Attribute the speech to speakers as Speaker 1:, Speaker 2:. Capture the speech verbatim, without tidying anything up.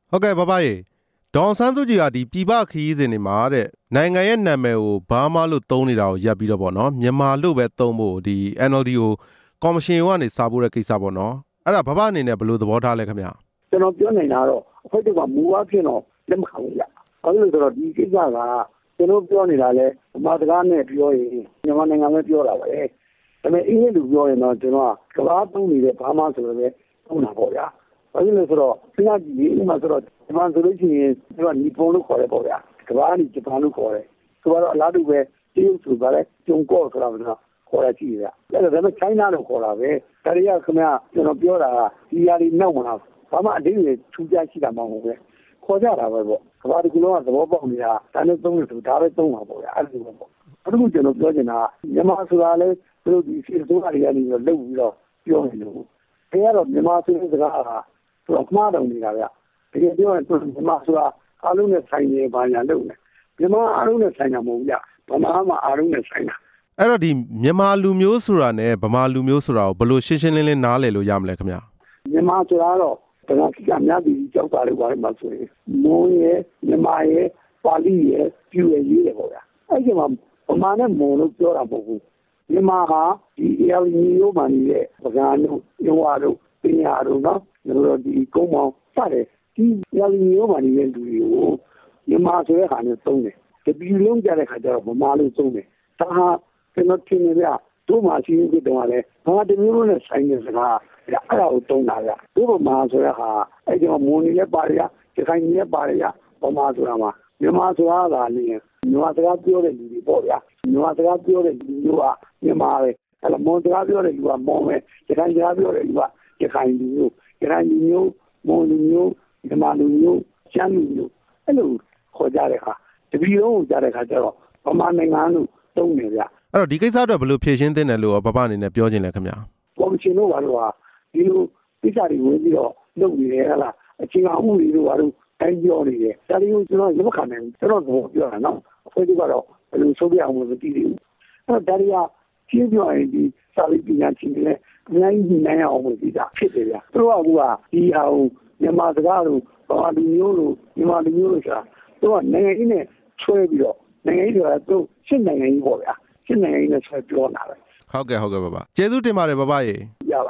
Speaker 1: ဟုတ်ကဲ့ဘဘရေဒေါ်ဆန်းစုကြည်ကဒီပြည်ပခရီးစဉ်တွေမှာတဲ့နိုင်ငံရဲ့နာမည်ကိုဘာမှလို့သုံးနေတာကိုရပ်ပြီးတော့ပေါ့နော်မြန်မာလို့ပဲသုံးဖို့ဒီ N L D ကိုကော်မရှင်ကနေစာပို့တဲ့ကိစ္စပေါ့နော်အဲ့ဒါဘဘအနေနဲ့ဘယ်လိုသဘောထားလဲခင်ဗျာ
Speaker 2: ကျွန်တော်ပြောနေတာတော့အဖွဲ့တွေကမူအားဖြင့်တော့လက်မခံဘူးကြ။ဘာလို့လဲဆိုတော့ဒီကိစ္စကကျွန်တော်ပြောနေတာလဲဗမာစကားနဲ့ပြောရင်မြန်မာနိုင်ငံပဲပြောတာပဲ။ဒါပေမဲ့အင်္ဂလိပ်လိုပြောရင်တော့ကျွန်တော်ကကဘာသုံးနေတဲ့ဘာမှဆိုတော့ပဲသုံးတာပေါ့ဗျာ။ဘာလို့လဲဆိုတော့စဉ်းစားကြည့်ဒီမှာဆိုတော့ဒီမှာဆိုလို့ရှိရင်သူကနီပွန်လို့ခေါ်တယ်ပေါ့ဗျာ။ကဘာနီဂျပန်လို့ခေါ်တယ်။ဆိုတော့အလားတူပဲတရုတ်ဆိုတာလဲကျုံကော့ဆိုတာကတော့ခေါ်ရကြည့်ရ။အဲ့ဒါဒါပေမဲ့ China လို့ခေါ်တာပဲ။ဒါတွေကခင်ဗျာကျွန်တော်ပြောတာကဒီຢာတွေနောက်မှာဘာမှအတိအကျထူးခြားရှိတာမဟုတ်ဘူးပဲခေါ်ကြတာပဲပေါ့ကဘာဒီကလုံးကသဘောပေါက်နေတာဒါနဲ့သုံးလို့ဆိုဒါပဲသုံးပါပေါ့အဲ့လိုပဲပေါ့အခုကျွန်တော်ပြောချင်တာမြန်မာဆိုတာလဲသူတို့ဒီစီတိုးရီကနေတော့လုပ်ပြီးတော့ပြောနေလို့ဒါကတော့မြန်မာဆိုတဲ့စကားကသူကမှားတယ်နေတာဗျတကယ်ပြောရင်မြန်မာဆိုတာအားလုံးနဲ့ဆိုင်နေပါညာလုပ်နေမြန်မာအားလုံးနဲ့ဆိုင်တာမဟုတ်ဘူးဗျဗမာမှာအားလုံးနဲ့ဆိုင်တာ
Speaker 1: အဲ့တော့ဒီမြန်မာလူမျိုးဆိုတာနဲ့ဗမာလူမျိုးဆိုတာကိုဘယ်လိုရှင်းရှင်းလင်းလင်းနားလည်လို့ရမလဲခင်ဗျာ
Speaker 2: မြန်မာဆိုတာတော့ဒါကကိစ္စများပြီးကြောက်တာတွေပါလို့မှဆိုရင်မုံရဲ့မြန်မာရဲ့ပါဠိရဲ့ပြူရဲ့ရေးတယ်ပေါ့ဗျာအဲ့ဒီမှာဗမာနဲ့မုံလို့ပြောတာမဟုတ်ဘူးမြန်မာဟာဒီအရာကြီးရိုးမှန်နေတဲ့ပကံတို့ရုံးအားတို့ပညာတို့နော်တို့ဒီကုန်းမောင်စတဲ့ဒီအရာကြီးရိုးမှန်နေတဲ့လူတွေကိုမြန်မာဆိုတဲ့ဟာနဲ့သုံးတယ်ဒီပြည်လုံးကြတဲ့ခါကျတော့ဗမာလို့သုံးတယ်ဒါဟာကျွန်တော်ထင်နေဗျတို့မှရှိနေတယ်တော့လေဘာတမျိုးနဲ့ဆိုင်နေစကားအဲ့ဒါကိုတုံးတာဗျဥပမာဆိုရဟာအဲ့ဒီမွန်ကြီးပါရရခိုင်ကြီးပါရဗမာဆိုတာမှာမြန်မာဆိုတာကလည်းမြန်မာစကားပြောတဲ့လူတွေပေါ့ဗျာမြန်မာစကားပြောတဲ့လူမျိုးကမြန်မာပဲအဲ့လိုမွန်စကားပြောတဲ့လူကမွန်ပဲရခိုင်စကားပြောတဲ့လူကရခိုင်လူမျိုးရခိုင်လူမျိုးမွန်လူမျိုးမြန်မာလူမျိုးရှမ်းလူမျိုးအဲ့လိုခေါ်ကြတဲ့အခါတပီလုံးကိုကြားတဲ့အခါကျတော့ဗမာနိုင်ငံလို့တုံးနေဗျ
Speaker 1: အဲ့တော့ဒီကိစ္စအတွက်ဘယ်လိုဖြေရှင်းသင့်တယ်လို့ဘဘအနေနဲ့ပြောချင်လဲခင်ဗျာ
Speaker 2: ကော်မရှင်တို့ဘာလို့ဟာဒီလိုကိစ္စတွေဝင်ပြီးတော့လုပ်နေတယ်ဟလားအချင်းအောင်မှုတွေတို့ဘာလို့တိုင်းပြောနေတယ်ဒါတွေကိုကျွန်တော်လက်မခံနိုင်ဘူးကျွန်တော်ကတော့ပြောတာနော်အဖွဲ့တွေကတော့ဘယ်လိုဆိုပြအောင်မသိသေးဘူးအဲ့တော့ဒါတွေကရှင်းပြရင်ဒီစာပေပညာရှင်တွေလည်းအများကြီးနိုင်အောင်လို့ဒီကဖြစ်တယ်ဗျာသူတို့ကအခုကဒီဟာကိုမြန်မာစကားလို့ဘာလူမျိုးလို့မြန်မာလူမျိုးလို့ဆိုတာသူကနိုင်ငံကြီးနဲ့ဆွဲပြီးတော့နိုင်ငံကြီးဆိုတာသူရှင်းနိုင်ငံကြီးပေါ့ဗျာရှင်းနိုင်ငံကြီးနဲ့ဆွဲပြောတာပဲ
Speaker 1: ဟုတ်ကဲ့ဟုတ်ကဲ့ပါပါကျေးဇူးတင်ပါတယ်ဘဘရေ
Speaker 2: ရပါ